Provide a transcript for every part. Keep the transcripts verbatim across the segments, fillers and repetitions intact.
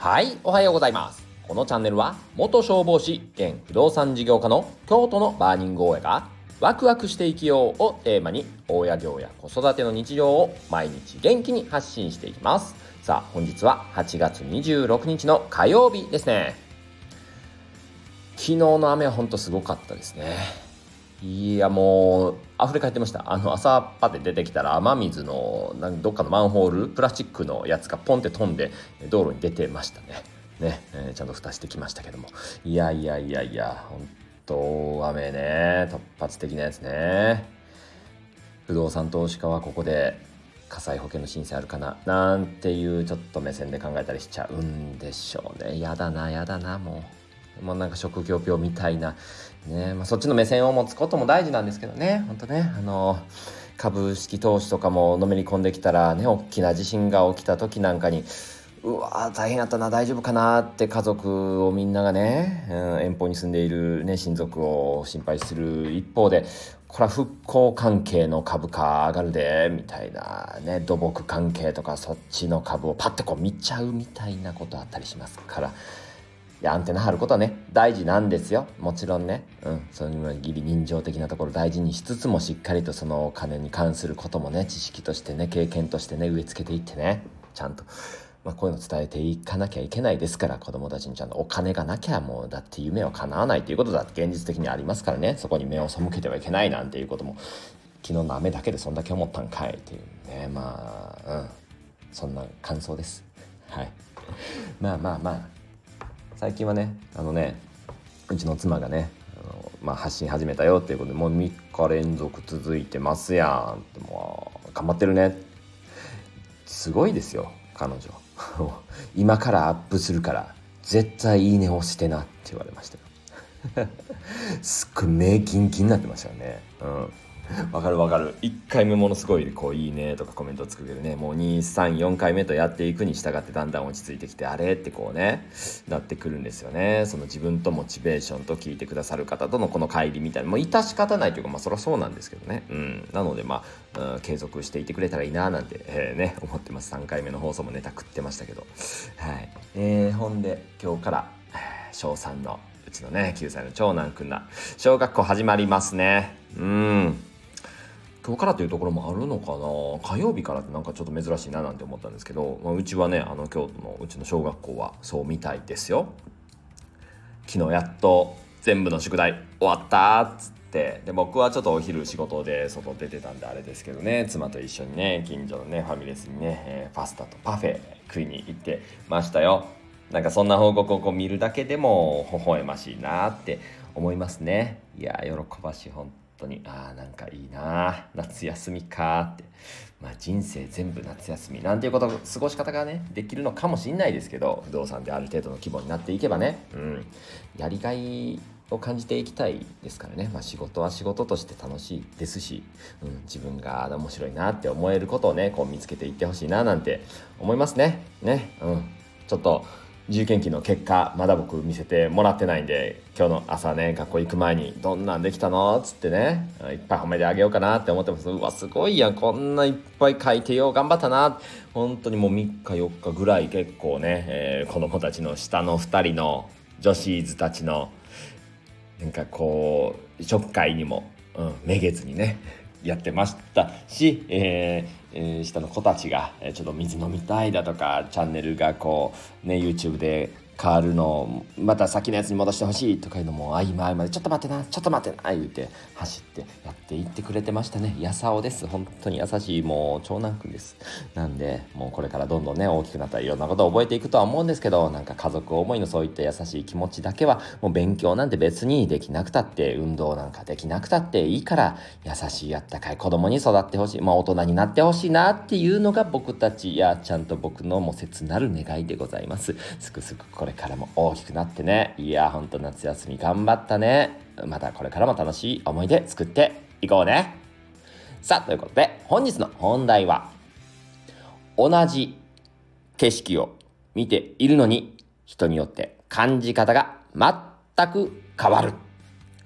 はい、おはようございます。このチャンネルは元消防士兼不動産事業家の京都のバーニング大家がワクワクして生きようをテーマに大家業や子育ての日常を毎日元気に発信していきます。さあ、本日ははちがつにじゅうろくにちの火曜日ですね。昨日の雨はほんとすごかったですね。いや、もう溢れ返ってました。あの朝っぱで出てきたら雨水のなんどっかのマンホールプラスチックのやつがポンって飛んで道路に出てましたね。ね、えー、ちゃんと蓋してきましたけども、いやいやいやいや、本当大雨ね、突発的なやつね。不動産投資家はここで火災保険の申請あるかななんていうちょっと目線で考えたりしちゃうんでしょうね。やだなやだなもう。もうなんか職業病みたいなね、まあ、そっちの目線を持つことも大事なんですけどね。本当ね、あの株式投資とかものめり込んできたらね、大きな地震が起きた時なんかにうわ大変やったな、大丈夫かなって家族をみんながね、うん、遠方に住んでいる、ね、親族を心配する一方で、これは復興関係の株価上がるでみたいなね、土木関係とかそっちの株をパッてこう見ちゃうみたいなことあったりしますから、いやアンテナ張ることはね大事なんですよ、もちろんね。うん、その義理人情的なところ大事にしつつも、しっかりとそのお金に関することもね、知識としてね、経験としてね、植え付けていってね、ちゃんと、まあ、こういうの伝えていかなきゃいけないですから、子供たちにちゃんとお金がなきゃもうだって夢は叶わないということだって現実的にありますからね。そこに目を背けてはいけないなんていうことも、昨日の雨だけでそんだけ思ったんかいっていうね、まあうんそんな感想です。はい。まあまあまあ最近はね、あのね、うちの妻がね、あの、まあ、発信始めたよっていうことで、もうみっか連続続いてますやんって、もう頑張ってるね、すごいですよ彼女今からアップするから絶対いいね押してなって言われましたよすっごい目キンキンになってましたよね。うんわかるわかる。いっかいめものすごいこういいねとかコメントをつくけどね、もうに、さん、よんかいめとやっていくに従ってだんだん落ち着いてきて、あれってこうねなってくるんですよね。その自分とモチベーションと聞いてくださる方とのこの乖離みたいな、もう致し方ないというか、まあそりゃそうなんですけどね。うんなのでまあ、うん、継続していてくれたらいいななんて、えー、ね思ってます。さんかいめの放送もネタ食ってましたけど、はい。えー、ほんで今日から小さんのうちのねきゅうさいの長男くんが小学校始まりますね。うん今日からというところもあるのかな。火曜日からってなんかちょっと珍しいななんて思ったんですけど、まあ、うちはね、あの京都のうちの小学校はそうみたいですよ。昨日やっと全部の宿題終わったっつって、で僕はちょっとお昼仕事で外出てたんであれですけどね、妻と一緒にね近所のねファミレスにね、えーパスタとパフェ食いに行ってましたよ。なんかそんな報告をこう見るだけでも微笑ましいなって思いますね。いや喜ばしい、本当に。あーなんかいいな、夏休みかって。まあ人生全部夏休みなんていうこと過ごし方がねできるのかもしれないですけど、不動産である程度の規模になっていけばね、うんやりがいを感じていきたいですからね。まあ仕事は仕事として楽しいですし、うん、自分が面白いなって思えることをねこう見つけていってほしいななんて思いますね。ね、うん、ちょっと自由研究の結果まだ僕見せてもらってないんで、今日の朝ね学校行く前にどんなんできたのっつってねいっぱい褒めてあげようかなって思ってます。うわすごいやん、こんないっぱい書いてよ頑張ったな。本当にもうみっかよっかぐらい結構ね、えー、子供たちの下のふたりの女子図たちのなんかこうちょっかいにも、うん、めげずにねやってましたし、えーえー下の子たちがえーちょっと水飲みたいだとか、チャンネルがこうね YouTube で変わるのをまた先のやつに戻してほしいとかいうのも合間合間でちょっと待ってなちょっと待ってな言うて走ってやっていってくれてましたね。やさおです。本当に優しいもう長男くんです。なんでもうこれからどんどんね大きくなったらいろんなことを覚えていくとは思うんですけど、なんか家族思いのそういった優しい気持ちだけはもう勉強なんて別にできなくたって、運動なんかできなくたっていいから、優しいあったかい子供に育ってほしい、まあ大人になってほしいなっていうのが僕たちやちゃんと僕のもう切なる願いでございます。すくすくこれからも大きくなってね、いやほんと夏休み頑張ったね。またこれからも楽しい思い出作っていこうね。さあということで本日の本題は、同じ景色を見ているのに人によって感じ方が全く変わる。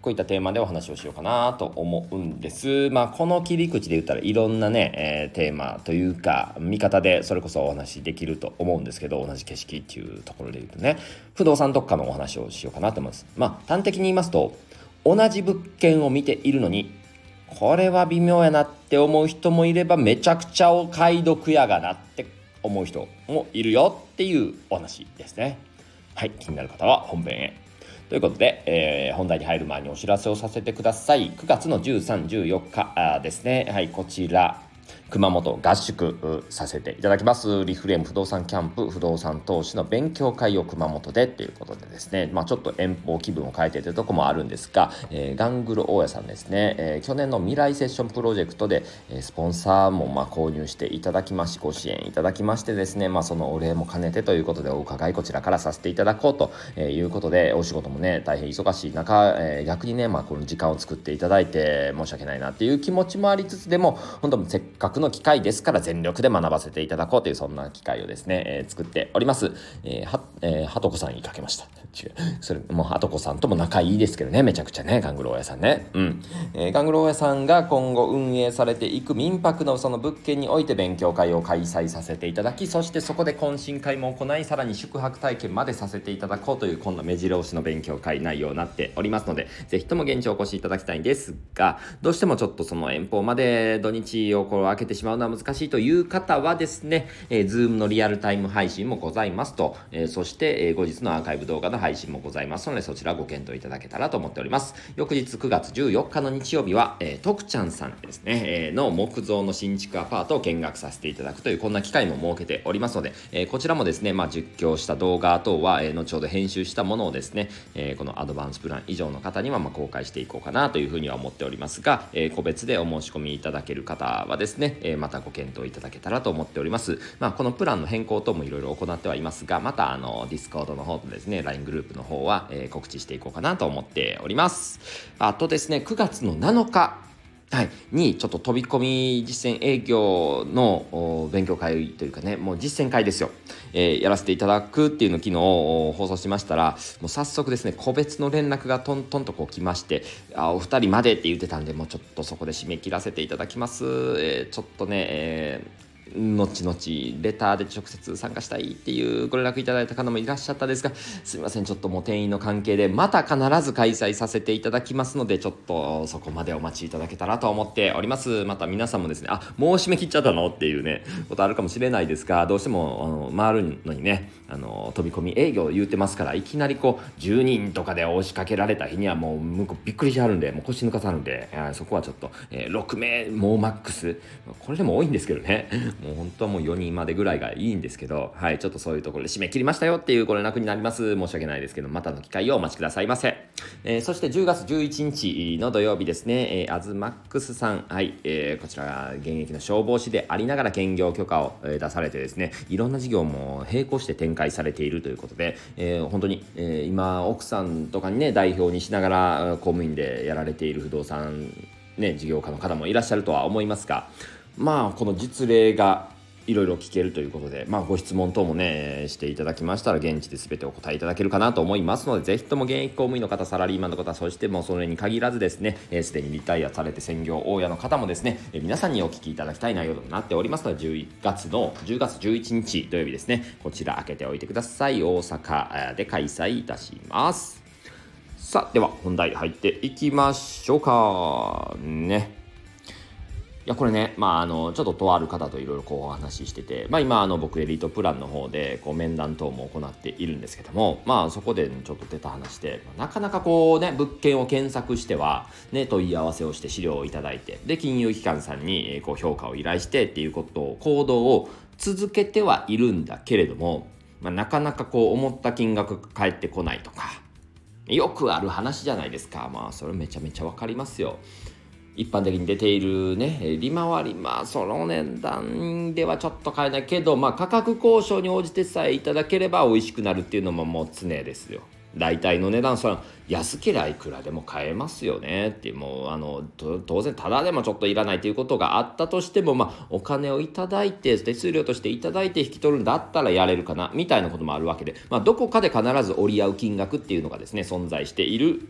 こういったテーマでお話をしようかなと思うんです。まあこの切り口で言ったらいろんなね、えー、テーマというか見方でそれこそお話できると思うんですけど、同じ景色っていうところで言うとね、不動産特化のお話をしようかなと思います。まあ端的に言いますと、同じ物件を見ているのにこれは微妙やなって思う人もいれば、めちゃくちゃお買い得やがなって思う人もいるよっていうお話ですね。はい、気になる方は本編へということで、えー、本題に入る前にお知らせをさせてください。くがつのじゅうさん、じゅうよっかですね。はい、こちら熊本合宿させていただきます。リフレーム不動産キャンプ不動産投資の勉強会を熊本でということでですね、まあ、ちょっと遠方気分を変えてというところもあるんですが、えー、ガングル大家さんですね、えー、去年の未来セッションプロジェクトで、えー、スポンサーもまあ購入していただきましご支援いただきましてですね、まあ、そのお礼も兼ねてということでお伺いこちらからさせていただこうということで、お仕事もね大変忙しい中、えー、逆にね、まあ、この時間を作っていただいて申し訳ないなっていう気持ちもありつつ、でも本当せっかくの機会ですから全力で学ばせていただこうというそんな機会をですね、えー、作っております。えー、は、えー、はとこさん言いかけました。違う。それもうはとこさんとも仲いいですけどね、めちゃくちゃね、ガングロ大家さんね。うん。えー、ガングロ大家さんが今後運営されていく民泊のその物件において勉強会を開催させていただき、そしてそこで懇親会も行い、さらに宿泊体験までさせていただこうというこんな目白押しの勉強会内容になっておりますので、ぜひとも現地お越しいただきたいんですが、どうしてもちょっとその遠方まで土日をこう開けてしまうのは難しいという方はですね、えー、Zoom のリアルタイム配信もございますと、えー、そして、えー、後日のアーカイブ動画の配信もございますので、そちらご検討いただけたらと思っております。翌日くがつじゅうよっかの日曜日は、えー、徳ちゃんさんですね、えー、の木造の新築アパートを見学させていただくというこんな機会も設けておりますので、えー、こちらもですね、まあ、実況した動画等は、えー、後ほど編集したものをですね、えー、このアドバンスプラン以上の方にはまあ公開していこうかなというふうには思っておりますが、えー、個別でお申し込みいただける方はですね、えー、またご検討いただけたらと思っております。まあ、このプランの変更等もいろいろ行ってはいますが、またあの Discord の方とですね ライン グループの方は、えー、告知していこうかなと思っております。あとですね、くがつのなのかはい、にちょっと飛び込み実践営業の勉強会というかね、もう実践会ですよ、えー、やらせていただくっていうのを昨日放送しましたら、もう早速ですね個別の連絡がトントンとこう来まして、あお二人までって言ってたんで、もうちょっとそこで締め切らせていただきます。えー、ちょっとね、えー後々レターで直接参加したいっていうご連絡いただいた方もいらっしゃったんですが、すみません、ちょっともう店員の関係でまた必ず開催させていただきますので、ちょっとそこまでお待ちいただけたらと思っております。また皆さんもですね、あもう締め切っちゃったのっていうねことあるかもしれないですが、どうしてもあの回るのにね、あの飛び込み営業言うてますから、いきなりこうじゅうにんとかで押しかけられた日にはもう向こうびっくりしはるんで、もう腰抜かさるんで、そこはちょっと、えー、ろくめいもうマックス、これでも多いんですけどね、もう本当はもうよにんまでぐらいがいいんですけど、はい、ちょっとそういうところで締め切りましたよっていうご連絡になります。申し訳ないですけど、またの機会をお待ちくださいませ。えー、そしてじゅうがつじゅういちにちの土曜日ですね、えー、アズマックスさん、はい、えー、こちら現役の消防士でありながら兼業許可を、えー、出されてですね、いろんな事業も並行して展開されているということで、えー、本当に、えー、今奥さんとかにね代表にしながら公務員でやられている不動産ね事業家の方もいらっしゃるとは思いますが、まあこの実例がいろいろ聞けるということで、まあ、ご質問等もねしていただきましたら現地で全てお答えいただけるかなと思いますので、ぜひとも現役公務員の方、サラリーマンの方、そしてもうそれに限らずですね、す、えー、で、にリタイアされて専業大家の方もですね、えー、皆さんにお聞きいただきたい内容となっておりますので、じゅうがつのじゅうがつじゅういちにち土曜日ですね、こちら開けておいてください。大阪で開催いたします。さあ、では本題入っていきましょうかね。いやこれね、まあ、あのちょっととある方といろいろこうお話ししてて、まあ、今あの僕エリートプランの方でこう面談等も行っているんですけども、まあそこでちょっと出た話で、なかなかこうね物件を検索してはね問い合わせをして資料をいただいて、で金融機関さんにこう評価を依頼してっていうことを行動を続けてはいるんだけれども、まあ、なかなかこう思った金額が返ってこないとか、よくある話じゃないですか。まあそれめちゃめちゃわかりますよ。一般的に出ているね利回り、まあその値段ではちょっと買えないけど、まあ価格交渉に応じてさえいただければ美味しくなるっていうのももう常ですよ。大体の値段、その安けりゃいくらでも買えますよねっていう、もうあの当然ただでもちょっといらないということがあったとしても、まあお金をいただいて手数料としていただいて引き取るんだったらやれるかなみたいなこともあるわけで、まあどこかで必ず折り合う金額っていうのがですね存在している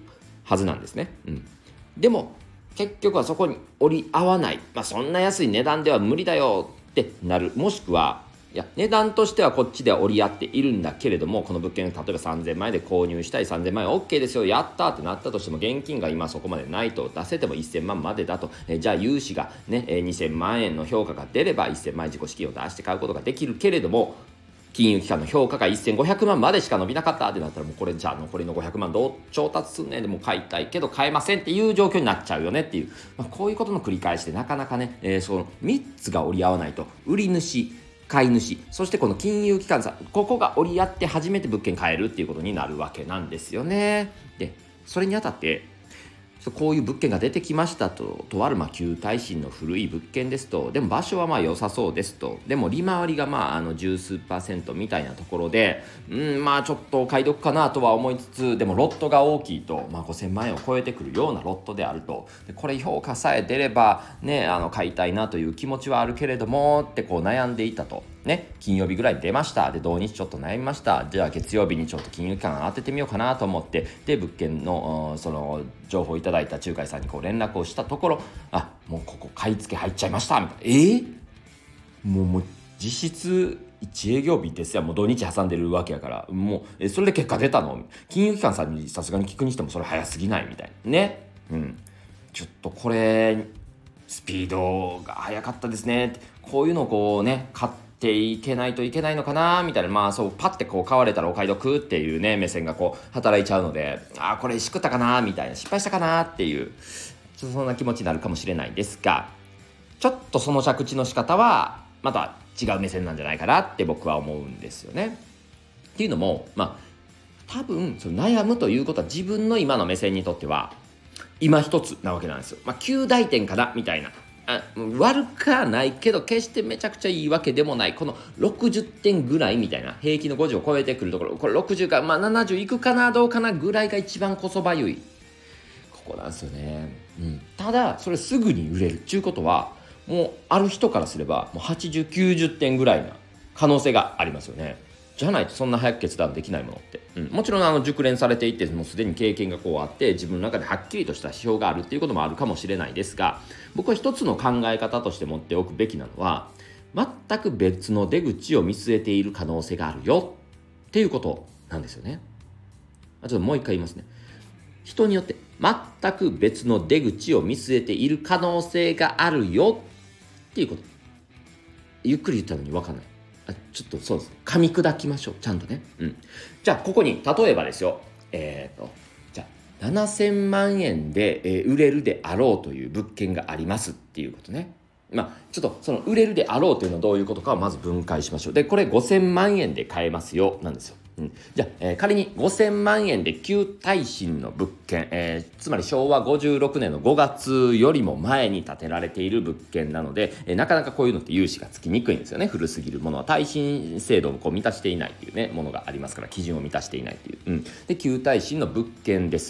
はずなんですね。うん、でも結局はそこに折り合わない、まあ、そんな安い値段では無理だよってなる、もしくはいや値段としてはこっちでは折り合っているんだけれども、この物件例えばさんぜんまん円で購入したい、さんぜんまん円 OK ですよ、やったってなったとしても現金が今そこまでないと、出せてもせんまんまでだと、えじゃあ融資が、ね、にせんまん円の評価が出ればせんまん円自己資金を出して買うことができるけれども、金融機関の評価がせんごひゃくまんまでしか伸びなかったってなったら、もうこれじゃあ残りのごひゃくまんどう調達すんねん、でも買いたいけど買えませんっていう状況になっちゃうよねっていう、まあ、こういうことの繰り返しでなかなかね、えー、そのみっつが折り合わないと、売り主買い主、そしてこの金融機関さん、ここが折り合って初めて物件買えるっていうことになるわけなんですよね。でそれにあたってこういう物件が出てきましたと、とあるまあ旧耐震の古い物件ですと、でも場所はまあ良さそうですと、でも利回りがまああの十数パーセントみたいなところで、うんまあちょっとお買い得かなとは思いつつ、でもロットが大きいと、まあ、ごせんまん円を超えてくるようなロットであると、でこれ評価さえ出ればね、あの買いたいなという気持ちはあるけれどもってこう悩んでいたと。ね、金曜日ぐらいに出ました。で土日ちょっと悩みました。じゃあ月曜日にちょっと金融機関当ててみようかなと思って、で物件のその情報をいただいた仲介さんにこう連絡をしたところ、あもうここ買い付け入っちゃいましたみたいな。えー、もうもう実質いち営業日ですよ。もう土日挟んでるわけやから、もうえそれで結果出たの、金融機関さんにさすがに聞くにしてもそれ早すぎないみたいなね。うんちょっとこれスピードが速かったですね。こういうのをこうね買ってていけないといけないのかなみたいな、まあそうパッてこう買われたらお買い得っていうね目線がこう働いちゃうので、あーこれしくったかなみたいな、失敗したかなっていうちょっとそんな気持ちになるかもしれないですが、ちょっとその着地の仕方はまた違う目線なんじゃないかなって僕は思うんですよね。っていうのもまあ多分その悩むということは自分の今の目線にとっては今一つなわけなんですよ。まあ及第点かなみたいな、あ悪くはないけど決してめちゃくちゃいいわけでもない、このろくじゅってんぐらいみたいな、平均のごじゅうを超えてくるところ、これろくじゅうか、まあ、ななじゅういくかなどうかなぐらいが一番こそばゆいここなんですよね、うん、ただそれすぐに売れるっていうことはもうある人からすればもうはちじゅう、きゅうじゅってんぐらいな可能性がありますよね。じゃないとそんな早く決断できないものって、うん、もちろんあの熟練されていてもうすでに経験がこうあって自分の中ではっきりとした指標があるっていうこともあるかもしれないですが、僕は一つの考え方として持っておくべきなのは、全く別の出口を見据えている可能性があるよっていうことなんですよね。ちょっともう一回言いますね。人によって全く別の出口を見据えている可能性があるよっていうこと。ゆっくり言ったのに分かんない。あちょっとそうですね、噛み砕きましょうちゃんとね、うん、じゃあここに例えばですよ、えーとじゃあななせんまん円で、えー、売れるであろうという物件がありますっていうことね。まあちょっとその売れるであろうというのはどういうことかをまず分解しましょう。でこれごせんまん円で買えますよなんですよ。うん、じゃあ、えー、仮にごせんまん円で旧耐震の物件、えー、つまりしょうわごじゅうろくねんのごがつよりも前に建てられている物件なので、えー、なかなかこういうのって融資がつきにくいんですよね。古すぎるものは耐震制度をこう満たしていないというねものがありますから、基準を満たしていないという、うん、で旧耐震の物件です。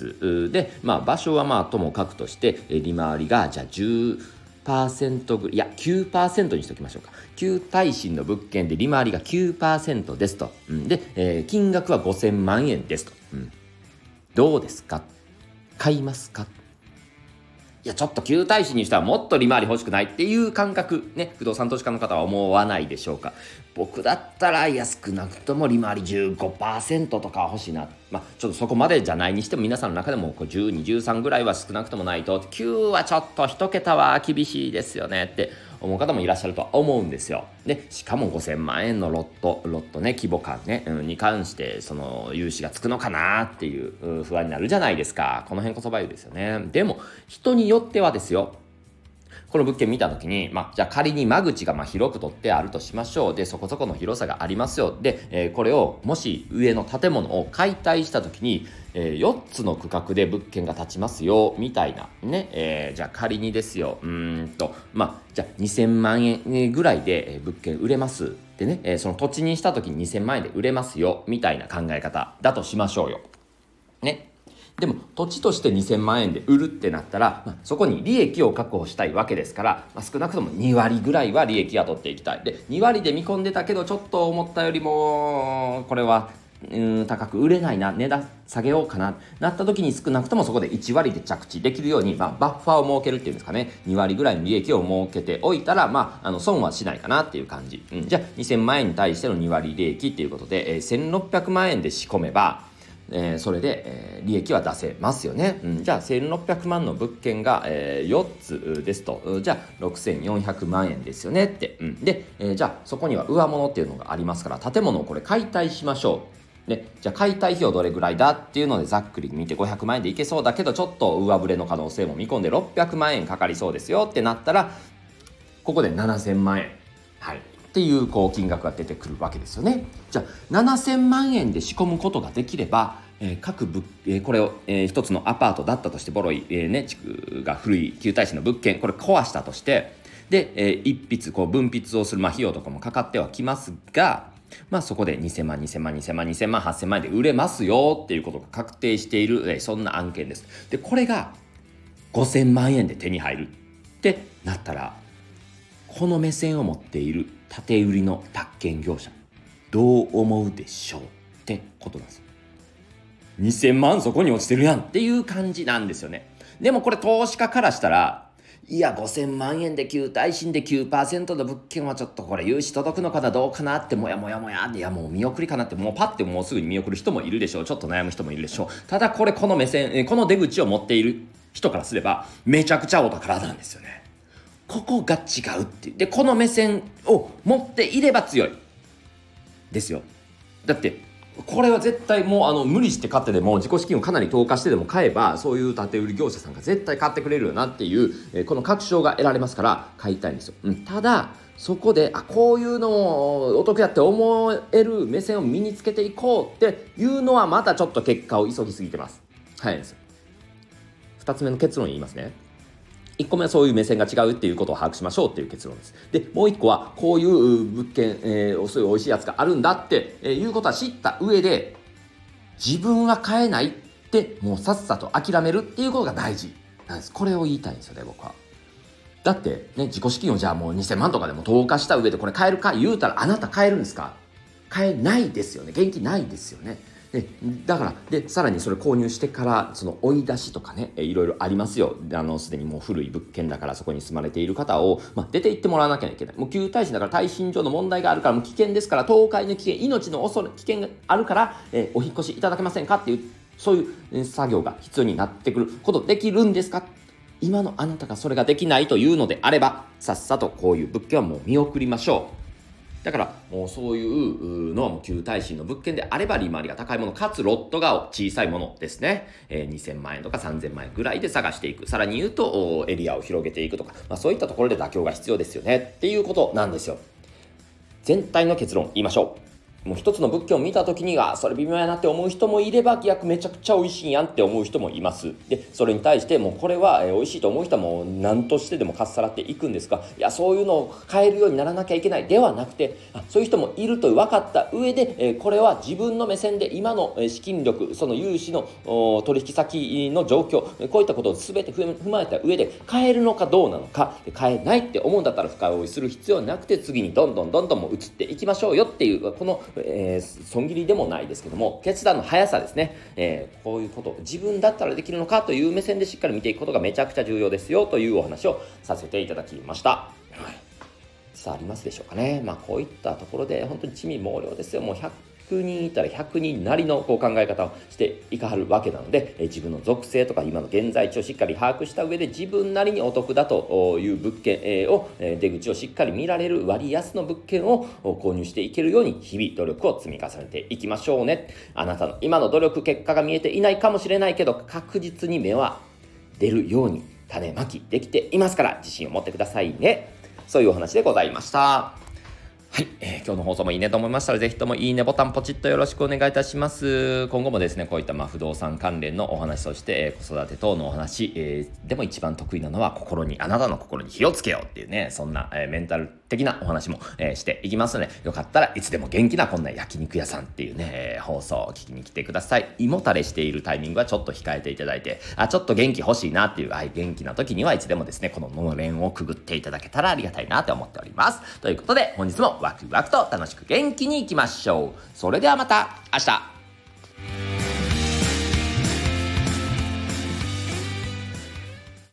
で、まあ、場所はまあともかくとして、えー、利回りがじゃあじゅうパーセントぐらい、いや きゅうパーセント にしておきましょうか。旧耐震の物件で利回りが きゅうパーセント ですと、うん、で、えー、金額はごせんまん円ですと、うん、どうですか、買いますか。いやちょっと旧耐震にしてはもっと利回り欲しくないっていう感覚ね、不動産投資家の方は思わないでしょうか。僕だったらいや少なくとも利回り じゅうごパーセント とか欲しいな、まあちょっとそこまでじゃないにしても皆さんの中でもこうじゅうに、じゅうさんぐらいは少なくともないと、きゅうはちょっと一桁は厳しいですよねって思う方もいらっしゃるとは思うんですよ。でしかもごせんまん円のロットロットね規模感ね、うん、に関してその融資がつくのかなっていう、うん、不安になるじゃないですか。この辺こそばゆいですよね。でも人によってはですよ、この物件見たときに、まあ、じゃあ仮に間口がまあ広く取ってあるとしましょう。でそこそこの広さがありますよ。で、えー、これをもし上の建物を解体したときに、えー、よっつの区画で物件が建ちますよみたいなね、えー、じゃあ仮にですよ、うーんとまあじゃあにせんまん円ぐらいで物件売れますでね、えー、その土地にしたときににせんまん円で売れますよみたいな考え方だとしましょうよね。でも土地としてにせんまん円で売るってなったら、まあ、そこに利益を確保したいわけですから、まあ、少なくともにわりぐらいは利益が取っていきたい。でにわりで見込んでたけどちょっと思ったよりもこれはうん高く売れないな、値段下げようかななった時に、少なくともそこでいち割で着地できるように、まあ、バッファーを設けるっていうんですかね、に割ぐらいの利益を設けておいたら、まあ、あの損はしないかなっていう感じ、うん、じゃあにせんまんえんに対してのに割利益っていうことで、えー、せんろっぴゃくまんえんで仕込めば、えー、それで、えー、利益は出せますよね、うん、じゃあせんろっぴゃくまんの物件が、えー、よっつですと、じゃあろくせんよんひゃくまんえんですよねって、うん、で、えー、じゃあそこには上物っていうのがありますから、建物をこれ解体しましょう。でじゃあ解体費用どれぐらいだっていうのでざっくり見てごひゃくまんえんでいけそうだけど、ちょっと上振れの可能性も見込んでろっぴゃくまんえんかかりそうですよってなったら、ここでななせんまんえん、はい、っていうこう金額が出てくるわけですよね。じゃあななせんまんえんで仕込むことができれば、えー、各物、えー、これを、えー、一つのアパートだったとして、ボロい、えーね、地区が古い旧大使の物件、これ壊したとして、で、えー、一筆こう分筆をする、まあ、費用とかもかかってはきますが、まあそこでにせんまんにせんまんにせんまんにせんまんはっせんまん円で売れますよっていうことが確定している、えー、そんな案件です。でこれがごせんまんえんで手に入るってなったら、この目線を持っている建売りの宅建業者どう思うでしょうってことなんです。にせんまんそこに落ちてるやんっていう感じなんですよね。でもこれ投資家からしたら、いやごせんまんえんで旧耐震で きゅうパーセント の物件はちょっとこれ融資届くのかなどうかなってもやもやもや、いやもう見送りかなって、もうパッてもうすぐに見送る人もいるでしょう。ちょっと悩む人もいるでしょう。ただこれこの目線、この出口を持っている人からすればめちゃくちゃお宝なんですよね。ここが違うっていう。でこの目線を持っていれば強いですよ。だってこれは絶対もうあの無理して買ってでも自己資金をかなり投下してでも買えば、そういう建売業者さんが絶対買ってくれるよなっていう、えー、この確証が得られますから買いたいんですよ、うん、ただそこであこういうのをお得やって思える目線を身につけていこうっていうのはまたちょっと結果を急ぎすぎてます。はいですよ。ふたつめの結論言いますね。いっこめはそういう目線が違うっていうことを把握しましょうっていう結論です。でもういっこはこういう物件、えー、そういう美味しいやつがあるんだって、えー、いうことは知った上で、自分は買えないってもうさっさと諦めるっていうことが大事なんです。これを言いたいんですよね、僕は。だってね、自己資金をじゃあもうにせんまんとかでも投下した上でこれ買えるか言うたら、あなた買えるんですか？買えないですよね。現金ないですよね。でだからでさらにそれ購入してからその追い出しとかね、いろいろありますよ。あのすでにもう古い物件だからそこに住まれている方を、まあ、出て行ってもらわなきゃいけない。もう旧耐震だから耐震上の問題があるから、もう危険ですから、倒壊の危険、命の恐れ危険があるから、えー、お引越しいただけませんかっていう、そういう作業が必要になってくることできるんですか？今のあなたがそれができないというのであれば、さっさとこういう物件はもう見送りましょう。だからもうそういうのはもう旧耐震の物件であれば利回りが高いもの、かつロットが小さいものですね、えー、にせんまんえんとかさんぜんまんえんぐらいで探していく。さらに言うとエリアを広げていくとか、まあ、そういったところで妥協が必要ですよねっていうことなんですよ。全体の結論言いましょう。もう一つの物件を見た時にはそれ微妙やなって思う人もいれば、逆めちゃくちゃ美味しいやんって思う人もいます。でそれに対してもうこれは美味しいと思う人はもう何としてでもかっさらっていくんですが、いやそういうのを変えるようにならなきゃいけないではなくて、あそういう人もいると分かった上で、えこれは自分の目線で今の資金力、その融資の取引先の状況、こういったことを全て踏まえた上で変えるのかどうなのか、変えないって思うんだったら深追いする必要はなくて、次にどんどんどんどんもう移っていきましょうよっていう、このえー、損切りでもないですけども、決断の速さですね、えー、こういうことを自分だったらできるのかという目線でしっかり見ていくことがめちゃくちゃ重要ですよというお話をさせていただきました。はい、さあありますでしょうかね。まあこういったところで本当に地味猛量ですよ。もうひゃくにんいたらひゃくにんなりのこう考え方をしていかはるわけなので、え自分の属性とか今の現在地をしっかり把握した上で、自分なりにお得だという物件を出口をしっかり見られる割安の物件を購入していけるように日々努力を積み重ねていきましょうね。あなたの今の努力結果が見えていないかもしれないけど、確実に芽は出るように種まきできていますから、自信を持ってくださいね。そういうお話でございました。はい、えー、今日の放送もいいねと思いましたら、ぜひともいいねボタンポチッとよろしくお願いいたします。今後もですね、こういったまあ不動産関連のお話、そして、えー、子育て等のお話、えー、でも一番得意なのは心に、あなたの心に火をつけようっていうね、そんな、えー、メンタル的なお話も、えー、していきますので、よかったらいつでも元気なこんな焼肉屋さんっていうね、えー、放送を聞きに来てください。胃もたれしているタイミングはちょっと控えていただいて、あ、ちょっと元気欲しいなっていう、はい、元気な時にはいつでもですね、こののれんをくぐっていただけたらありがたいなと思っております。ということで、本日もワクワクと楽しく元気にいきましょう。それではまた明日。